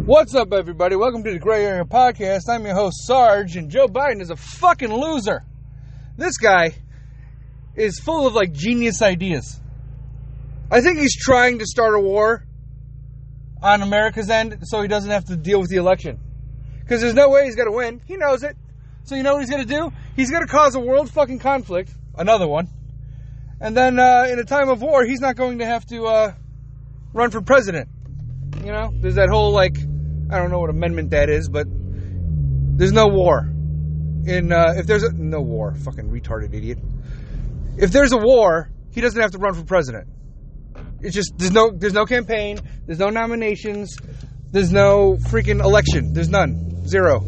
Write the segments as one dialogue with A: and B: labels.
A: What's up, everybody? Welcome to the Gray Area Podcast. I'm your host, Sarge, and Joe Biden is a fucking loser. This guy is full of, genius ideas. I think he's trying to start a war on America's end so he doesn't have to deal with the election. Because there's no way he's going to win. He knows it. So you know what he's going to do? He's going to cause a world fucking conflict. Another one. And then, in a time of war, he's not going to have to, run for president. You know? There's that whole, I don't know what amendment that is, but there's no war. If there's no war. Fucking retarded idiot. If there's a war, he doesn't have to run for president. It's just, there's no campaign, there's no nominations, there's no freaking election. There's none. Zero.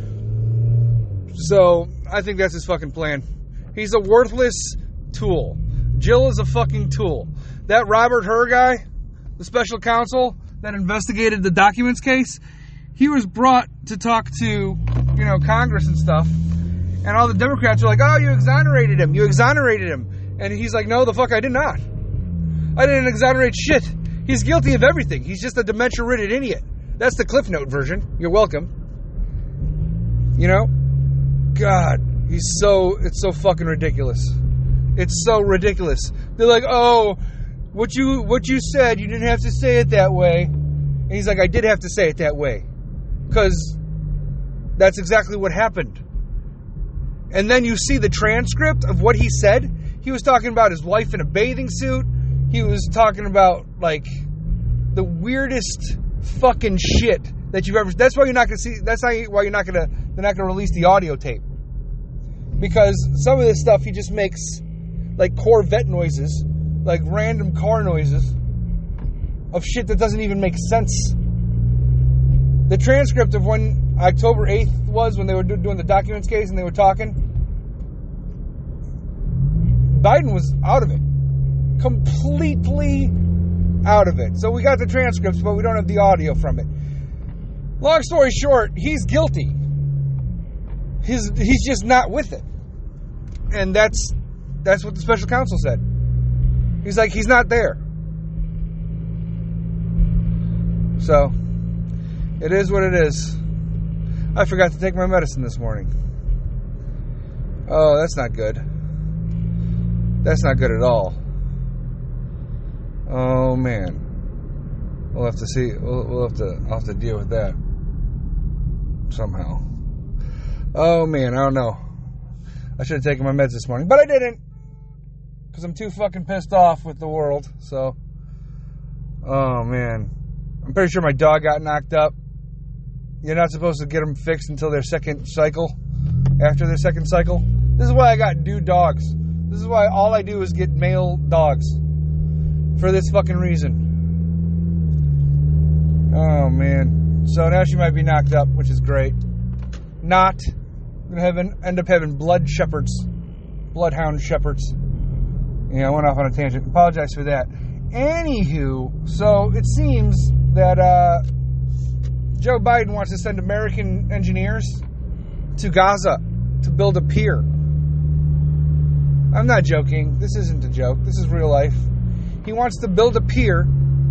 A: So, I think that's his fucking plan. He's a worthless tool. Jill is a fucking tool. That Robert Hur guy, the special counsel that investigated the documents case, he was brought to talk to, Congress and stuff. And all the Democrats were like, oh, you exonerated him. And he's like, no, the fuck I did not. I didn't exonerate shit. He's guilty of everything. He's just a dementia-ridden idiot. That's the Cliff Note version. You're welcome. God, it's so fucking ridiculous. It's so ridiculous. They're like, oh, what you said, you didn't have to say it that way. And he's like, I did have to say it that way. Because that's exactly what happened. And then you see the transcript of what he said. He was talking about his wife in a bathing suit. He was talking about, the weirdest fucking shit that you've ever... That's why you're not going to see... That's why they're not going to release the audio tape. Because some of this stuff he just makes, Corvette noises, random car noises of shit that doesn't even make sense. The transcript of when October 8th was, when they were doing the documents case and they were talking, Biden was out of it. Completely out of it. So we got the transcripts, but we don't have the audio from it. Long story short, he's guilty. He's just not with it. And that's what the special counsel said. He's like, he's not there. So, it is what it is. I forgot to take my medicine this morning. Oh, that's not good. That's not good at all. Oh, man. We'll have to see. I'll have to deal with that somehow. Oh, man, I don't know. I should have taken my meds this morning, but I didn't. Because I'm too fucking pissed off with the world, so. Oh, man. I'm pretty sure my dog got knocked up. You're not supposed to get them fixed until their second cycle. After their second cycle. This is why I got new dogs. This is why all I do is get male dogs. For this fucking reason. Oh, man. So now she might be knocked up, which is great. Not. I'm going to end up having bloodhound shepherds. Yeah, I went off on a tangent. Apologize for that. Anywho, so it seems that Joe Biden wants to send American engineers to Gaza to build a pier. I'm not joking. This isn't a joke. This is real life. He wants to build a pier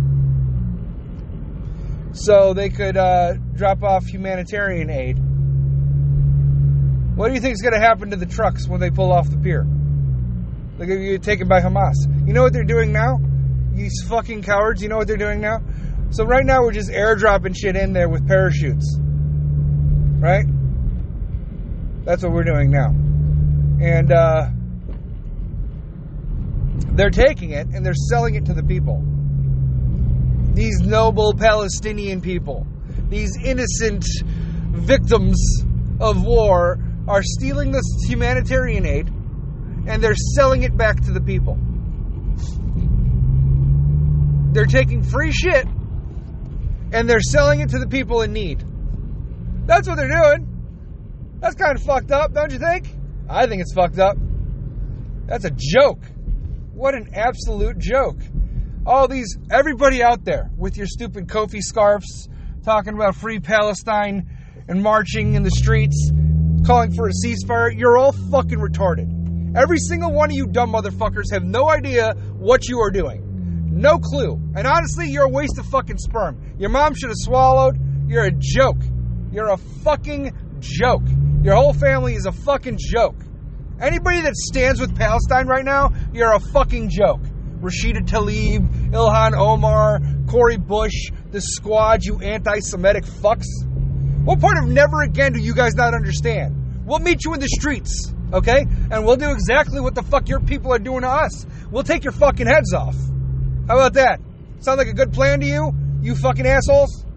A: so they could drop off humanitarian aid. What do you think is going to happen to the trucks when they pull off the pier? They're going to get taken by Hamas. You know what they're doing now? You fucking cowards, you know what they're doing now? So right now we're just airdropping shit in there with parachutes. Right? That's what we're doing now. And they're taking it and they're selling it to the people. These noble Palestinian people. These innocent victims of war are stealing this humanitarian aid and they're selling it back to the people. They're taking free shit and they're selling it to the people in need. That's what they're doing. That's kind of fucked up, don't you think? I think it's fucked up. That's a joke. What an absolute joke. Everybody out there with your stupid Kofi scarves talking about free Palestine and marching in the streets, calling for a ceasefire, you're all fucking retarded. Every single one of you dumb motherfuckers have no idea what you are doing. No clue. And honestly, you're a waste of fucking sperm. Your mom should have swallowed. You're a joke. You're a fucking joke. Your whole family is a fucking joke. Anybody that stands with Palestine right now, you're a fucking joke. Rashida Tlaib, Ilhan Omar, Cori Bush, the squad, you anti-Semitic fucks. What part of never again do you guys not understand? We'll meet you in the streets, okay? And we'll do exactly what the fuck your people are doing to us. We'll take your fucking heads off. How about that? Sound like a good plan to you? You fucking assholes?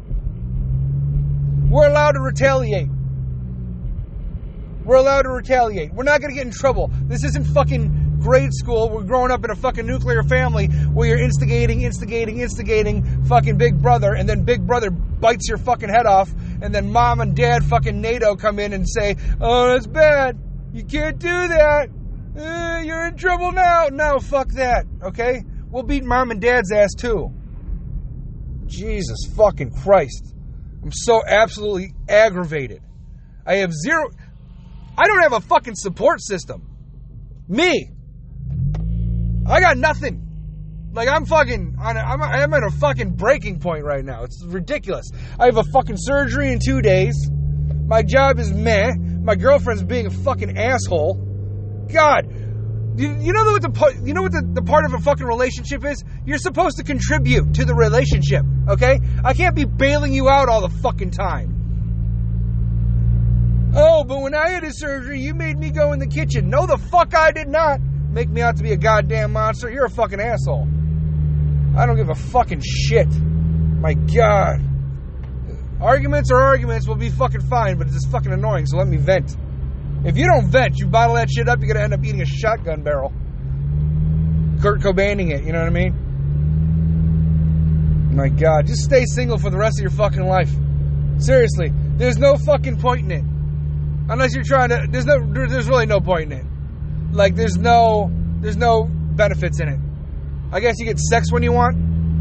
A: We're allowed to retaliate. We're allowed to retaliate. We're not going to get in trouble. This isn't fucking grade school. We're growing up in a fucking nuclear family where you're instigating fucking Big Brother, and then Big Brother bites your fucking head off, and then mom and dad fucking NATO come in and say, oh, that's bad. You can't do that. You're in trouble now. No, fuck that. Okay? We'll beat mom and dad's ass too. Jesus fucking Christ. I'm so absolutely aggravated. I don't have a fucking support system. Me. I got nothing. Like, I'm at a fucking breaking point right now. It's ridiculous. I have a fucking surgery in 2 days. My job is meh. My girlfriend's being a fucking asshole. God. You know what the part of a fucking relationship is? You're supposed to contribute to the relationship, okay? I can't be bailing you out all the fucking time. Oh, but when I had a surgery, you made me go in the kitchen. No, the fuck I did not. Make me out to be a goddamn monster. You're a fucking asshole. I don't give a fucking shit. My God. Arguments are arguments. We'll be fucking fine, but it's just fucking annoying, so let me vent. If you don't vent, you bottle that shit up, you're going to end up eating a shotgun barrel. Kurt Cobaining it, you know what I mean? My God, just stay single for the rest of your fucking life. Seriously, there's no fucking point in it. Unless you're trying to, there's really no point in it. Like, there's no benefits in it. I guess you get sex when you want.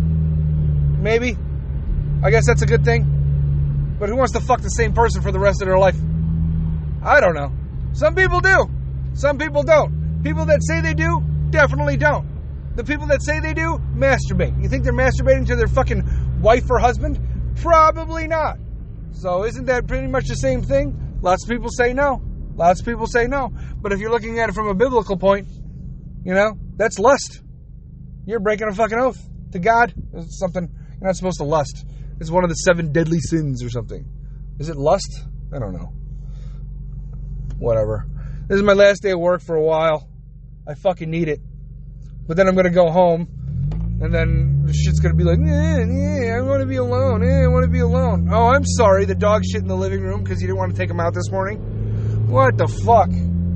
A: Maybe. I guess that's a good thing. But who wants to fuck the same person for the rest of their life? I don't know. Some people do. Some people don't. People that say they do, definitely don't. The people that say they do, masturbate. You think they're masturbating to their fucking wife or husband? Probably not. So isn't that pretty much the same thing? Lots of people say no. Lots of people say no. But if you're looking at it from a biblical point, that's lust. You're breaking a fucking oath to God. It's something you're not supposed to lust. It's one of the 7 deadly sins or something. Is it lust? I don't know. Whatever. This is my last day of work for a while. I fucking need it. But then I'm going to go home. And then the shit's going to be like, I want to be alone. I want to be alone. Oh, I'm sorry. The dog shit in the living room because you didn't want to take him out this morning. What the fuck?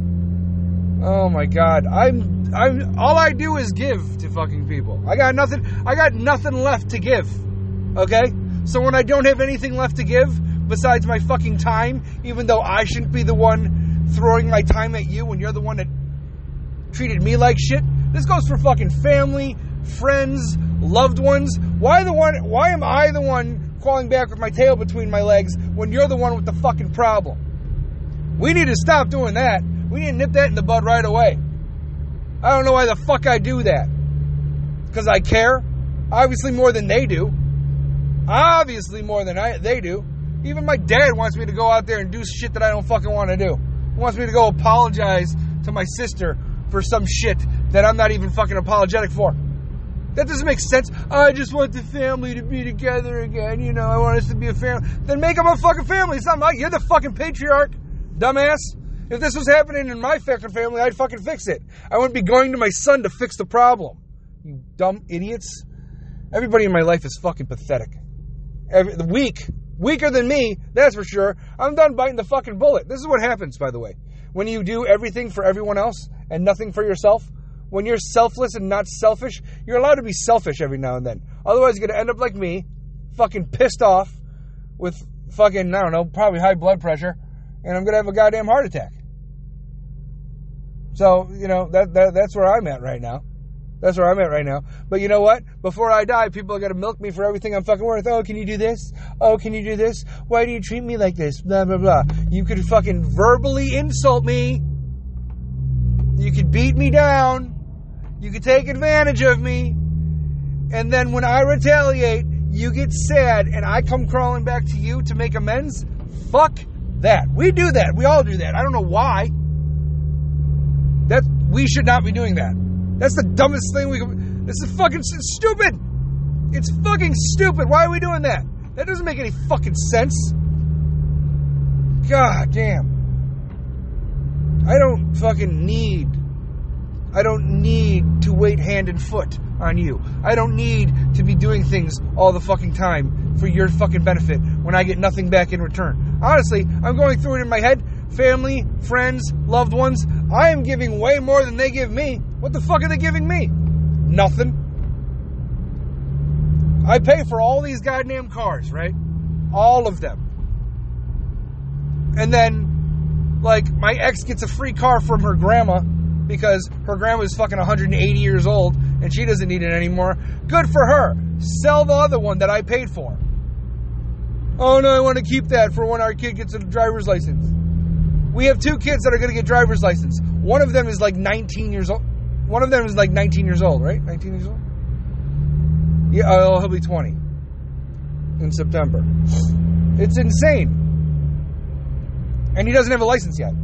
A: Oh my God. All I do is give to fucking people. I got nothing left to give. Okay? So when I don't have anything left to give besides my fucking time, even though I shouldn't be the one throwing my time at you when you're the one that treated me like shit. This goes for fucking family, friends, loved ones. Why am I the one crawling back with my tail between my legs when you're the one with the fucking problem? We need to stop doing that. We need to nip that in the bud right away. I don't know why the fuck I do that. Because I care? Obviously more than they do. Obviously more than they do. Even my dad wants me to go out there and do shit that I don't fucking want to do. He wants me to go apologize to my sister for some shit that I'm not even fucking apologetic for. That doesn't make sense. I just want the family to be together again. I want us to be a family. Then make them a fucking family. It's not like you're the fucking patriarch, dumbass. If this was happening in my fucking family, I'd fucking fix it. I wouldn't be going to my son to fix the problem. You dumb idiots. Everybody in my life is fucking pathetic. Weaker than me, that's for sure. I'm done biting the fucking bullet. This is what happens, by the way. When you do everything for everyone else and nothing for yourself, when you're selfless and not selfish, you're allowed to be selfish every now and then. Otherwise, you're going to end up like me, fucking pissed off with fucking, I don't know, probably high blood pressure, and I'm going to have a goddamn heart attack. So, that's where I'm at right now. That's where I'm at right now. But you know what? Before I die, people are going to milk me for everything I'm fucking worth. Oh, can you do this? Oh, can you do this? Why do you treat me like this? Blah, blah, blah. You could fucking verbally insult me. You could beat me down. You could take advantage of me. And then when I retaliate, you get sad, and I come crawling back to you to make amends, fuck that. We do that. We all do that. I don't know why. We should not be doing that. That's the dumbest thing we can... This is fucking stupid. It's fucking stupid. Why are we doing that? That doesn't make any fucking sense. God damn. I don't need to wait hand and foot on you. I don't need to be doing things all the fucking time for your fucking benefit when I get nothing back in return. Honestly, I'm going through it in my head. Family, friends, loved ones. I am giving way more than they give me. What the fuck are they giving me? Nothing. I pay for all these goddamn cars, right? All of them. And then, like, my ex gets a free car from her grandma because her grandma is fucking 180 years old and she doesn't need it anymore. Good for her. Sell the other one that I paid for. Oh no, I want to keep that for when our kid gets a driver's license. We have 2 kids that are going to get driver's license. One of them is like 19 years old. One of them is like 19 years old, right? 19 years old? Yeah, he'll be 20 in September. It's insane. And he doesn't have a license yet.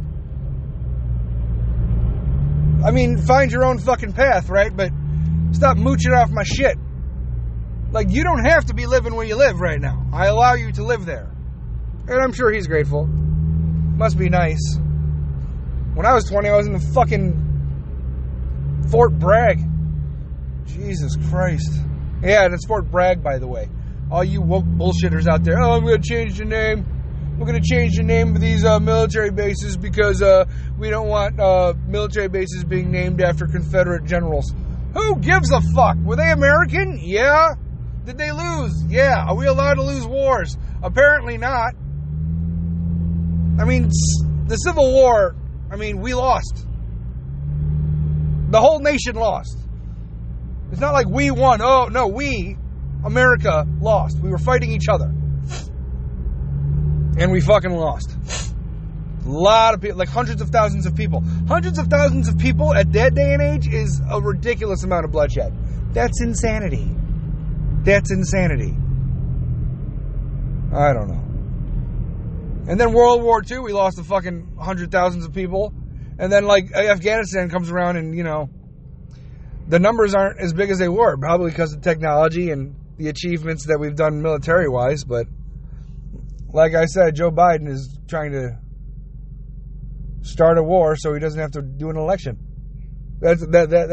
A: I mean, find your own fucking path, right? But stop mooching off my shit. Like, you don't have to be living where you live right now. I allow you to live there. And I'm sure he's grateful. Must be nice. When I was 20, I was in the fucking Fort Bragg. Jesus Christ. Yeah, that's Fort Bragg, by the way. All you woke bullshitters out there. Oh, I'm going to change the name. We're going to change the name of these military bases because we don't want military bases being named after Confederate generals. Who gives a fuck? Were they American? Yeah. Did they lose? Yeah. Are we allowed to lose wars? Apparently not. I mean, the Civil War, we lost. The whole nation lost. It's not like we won. Oh, no, we, America, lost. We were fighting each other. And we fucking lost. A lot of people, like hundreds of thousands of people. Hundreds of thousands of people at that day and age is a ridiculous amount of bloodshed. That's insanity. That's insanity. I don't know. And then World War II, we lost a fucking hundred thousands of people. And then, like, Afghanistan comes around and, the numbers aren't as big as they were. Probably because of technology and the achievements that we've done military-wise. But, like I said, Joe Biden is trying to start a war so he doesn't have to do an election. That's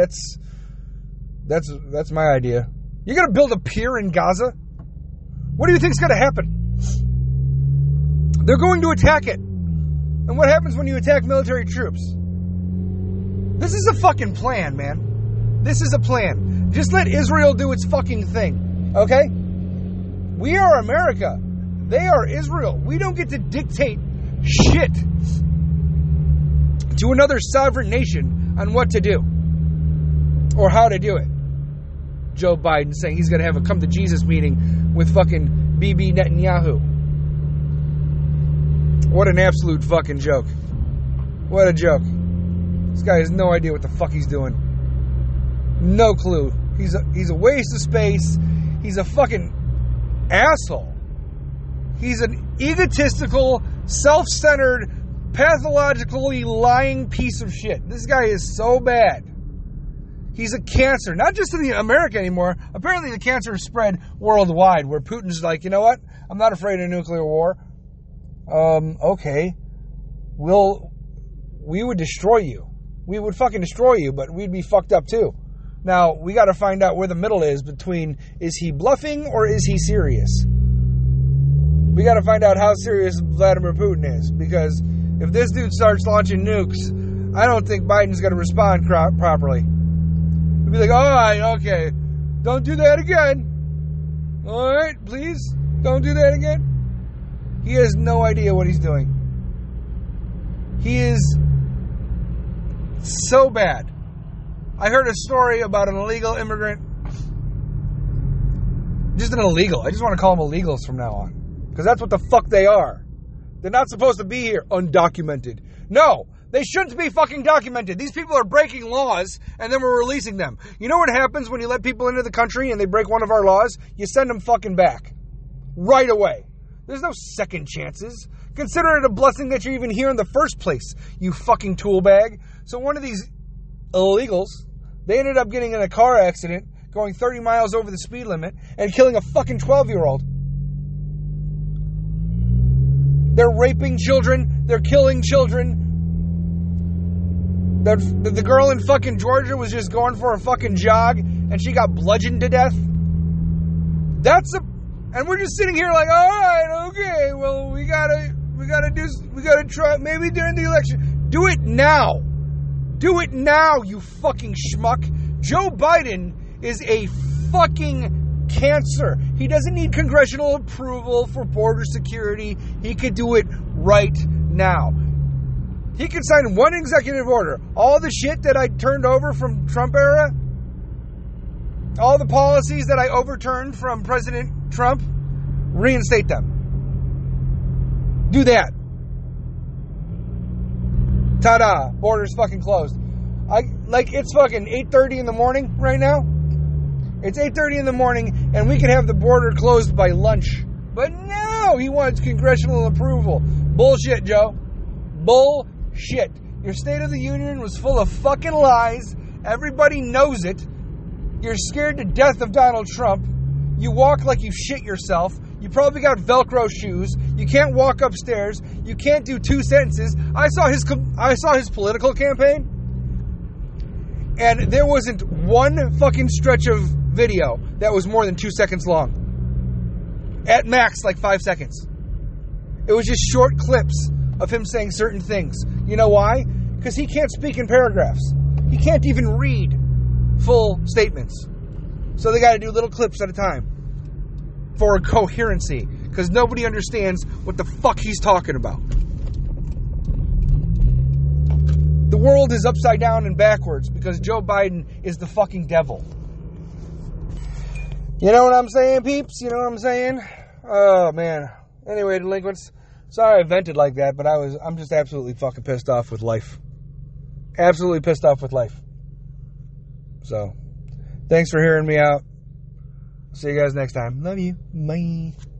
A: my idea. You're going to build a pier in Gaza? What do you think's going to happen? They're going to attack it. And what happens when you attack military troops? This is a fucking plan, man. This is a plan. Just let Israel do its fucking thing. Okay? We are America. They are Israel. We don't get to dictate shit to another sovereign nation on what to do. Or how to do it. Joe Biden saying he's going to have a come to Jesus meeting with fucking Bibi Netanyahu. What an absolute fucking joke. What a joke. This guy has no idea what the fuck he's doing. No clue. He's a waste of space. He's a fucking asshole. He's an egotistical, self-centered, pathologically lying piece of shit. This guy is so bad. He's a cancer, not just in America anymore. Apparently the cancer is spread worldwide, where Putin's like, you know what? I'm not afraid of nuclear war. Okay. We would destroy you. We would fucking destroy you, but we'd be fucked up too. Now, we got to find out where the middle is between, is he bluffing or is he serious? We got to find out how serious Vladimir Putin is, because if this dude starts launching nukes, I don't think Biden's going to respond properly. He'll be like, all right, okay, don't do that again. All right, please, don't do that again. He has no idea what he's doing. He is so bad. I heard a story about an illegal immigrant. Just an illegal. I just want to call them illegals from now on. Because that's what the fuck they are. They're not supposed to be here undocumented. No, They shouldn't be fucking documented. These people are breaking laws, and then we're releasing them. You know what happens when you let people into the country and they break one of our laws? You send them fucking back. Right away. There's no second chances. Consider it a blessing that you're even here in the first place, you fucking tool bag. So one of these illegals, they ended up getting in a car accident, going 30 miles over the speed limit, and killing a fucking 12-year-old. They're raping children. They're killing children. The girl in fucking Georgia was just going for a fucking jog, and she got bludgeoned to death. And we're just sitting here like, all right, okay, well, we gotta try, maybe during the election. Do it now. Do it now, you fucking schmuck. Joe Biden is a fucking cancer. He doesn't need congressional approval for border security. He could do it right now. He could sign one executive order. All the shit that I turned over from Trump era, all the policies that I overturned from President Trump, reinstate them. Do that. Ta-da. Borders fucking closed. It's fucking 8:30 in the morning right now. It's 8:30 in the morning, and we can have the border closed by lunch. But no, he wants congressional approval. Bullshit, Joe. Bullshit. Your State of the Union was full of fucking lies. Everybody knows it. You're scared to death of Donald Trump. You walk like you shit yourself. You probably got Velcro shoes. You can't walk upstairs. You can't do 2 sentences. I saw his political campaign, and there wasn't one fucking stretch of video that was more than 2 seconds long. At max, like 5 seconds. It was just short clips of him saying certain things. You know why? Because he can't speak in paragraphs. He can't even read full statements. So they got to do little clips at a time for coherency, because nobody understands what the fuck he's talking about. The world is upside down and backwards because Joe Biden is the fucking devil. You know what I'm saying, peeps? You know what I'm saying? Oh, man. Anyway, delinquents, sorry I vented like that, but I'm just absolutely fucking pissed off with life. Absolutely pissed off with life. So, thanks for hearing me out. See you guys next time. Love you. Bye.